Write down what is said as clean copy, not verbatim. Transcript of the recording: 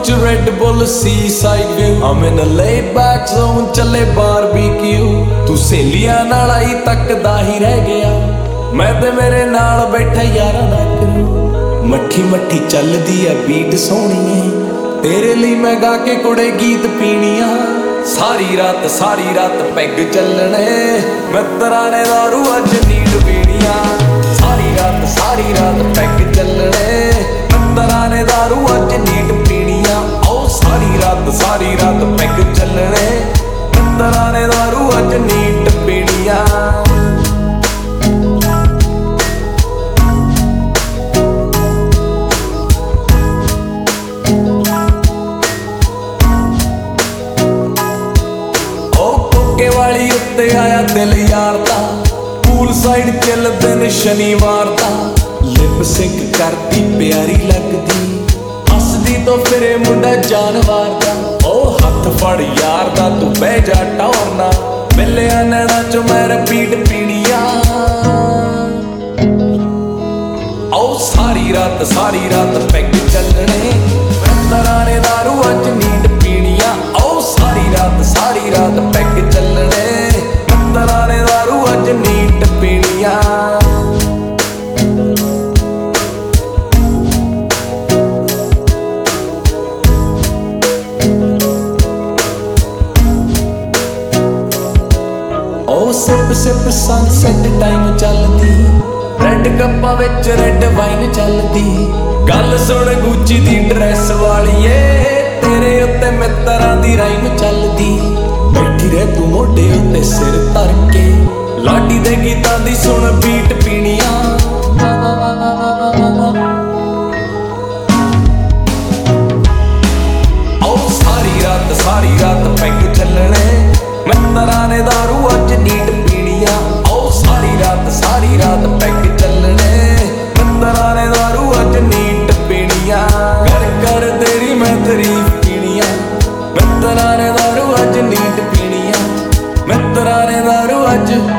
ਚ Red Bull sea side view I'm in a laid back zone ਚੱਲੇ barbecue ਤੂੰ ਸਹੇਲੀਆਂ ਨਾਲ ਆਈ ਤੱਕਦਾ ਹੀ ਰਹਿ ਗਿਆ ਮੈਂ ਤੇ ਮੇਰੇ ਨਾਲ ਬੈਠਾ ਯਾਰਾਂ ਦਾ ਕਰੂ ਮੱਠੀ ਮੱਠੀ ਚੱਲਦੀ ਆ ਬੀਟ ਸੋਹਣੀਏ ਤੇਰੇ ਲਈ ਮੈਂ ਗਾ ਕੇ ਕੁੜੇ ਗੀਤ ਪੀਣੀਆਂ ਸਾਰੀ ਰਾਤ ਪੈਗ ਚੱਲਣੇ ਮਿੱਤਰਾਂ ਨੇ ਦਾਰੂ ਅੱਜ ਨੀਂਦ ਪੀਣੀਆਂ ਸਾਰੀ ਰਾਤ ਪੈਗ ਚੱਲਣੇ ਮਿੱਤਰਾਂ ਨੇ ਦਾਰੂ ਅੱਜ ਨੀਂਦ ਪੀਣੀਆਂ ਓ ਸਾਰੀ ਰਾਤ ਪੈਗ ਚੱਲਣੇ ਮਿੱਤਰਾਂ ਨੇ ਦਾਰੂ ਅੱਜ ਨੀਂਦ ਪੀਣੀਆਂ ਵਾਲੀ ਉੱਤੇ ਆਇਆ ਦਿਲ ਯਾਰ ਦਾ ਪੂਲ ਸਾਈਡ ਚੱਲਦੇ ਨੇ ਸ਼ਨੀਵਾਰ ਦਾ ਲਿਪ ਸਿੰਕ ਕਰਦੀ ਪਿਆਰੀ ਲੱਗਦੀ ਹੱਸਦੀ ਤੋਂ ਫਿਰੇ ਮੁੰਡਾ ਜਾਨਵਾਰ ਦਾ ਉਹ ਹੱਥ ਫੜ ਯਾਰ ਦਾ ਤੂੰ ਬਹਿ ਜਾ ਟੌਰਨਾ ਮਿਲਿਆ ਨੈਣਾ ਚੋਂ ਮੈਂ ਰਿਪੀਟ ਪੀਣੀਆਂ ਉਹ ਸਾਰੀ ਰਾਤ ਪੈਗ ਚੱਲਣੇ ਮਿੱਤਰਾਂ ਨੇ ਦਾਰੂ ਅੱਜ ਨੀਂਦ ਪੀਣੀਆਂ ਉਹ ਸਾਰੀ ਰਾਤ ਪੈਗ ਚੱਲਣੇ ਮਿੱਤਰਾਂ ਨੇ ਦਾਰੂ ਅੱਜ ਨੀਂਦ ਪੀਣੀਆਂ ਉਹ ਸਿਪ ਸਨਸੈਟ ਟਾਈਮ ਚੱਲਦੀ ਰੈਡ ਕੱਪਾਂ ਵਿੱਚ ਰੈਡ ਵਾਈਨ ਚੱਲਦੀ ਗੱਲ ਸੁਣ ਗੁੱਚੀ ਦੀ ਡਰੈਸ ਵਾਲੀਏ ਤੇਰੇ ਉੱਤੇ ਮਿੱਤਰਾਂ ਦੀ ਰਾਈਮ ਚੱਲਦੀ ਬੈਠੀ ਰਹਿ ਤੂੰ ਮੋਢੇ ਉੱਤੇ ਸਿਰ ਧਰ ਕੇ ਲਾਡੀ ਦੇ ਗੀਤਾਂ ਦੀ ਸੁਣ ਬੀਟ ਪੀਣੀਆਂ ਓ ਸਾਰੀ ਰਾਤ ਪੈਗ ਚੱਲਣੇ ਮਿੱਤਰਾਂ ਨੇ ਦਾਰੂ ਅੱਜ ਨੀਂਦ ਪੀਣੀਆਂ ਓ ਸਾਰੀ ਰਾਤ ਪੈਗ ਚੱਲਣੇ ਮਿੱਤਰਾਂ ਨੇ ਦਾਰੂ ਅੱਜ ਨੀਂਦ ਪੀਣੀਆਂ ਕਰ ਤੇਰੀ ਮੈਂ ਤਾਰੀਫ ਪੀਣੀਆਂ ਮਿੱਤਰਾਂ ਨੇ ਦਾਰੂ ਅੱਜ ਨੀਂਦ ਪੀਣੀਆਂ ਮਿੱਤਰਾਂ ਨੇ ਦਾਰੂ ਅੱਜ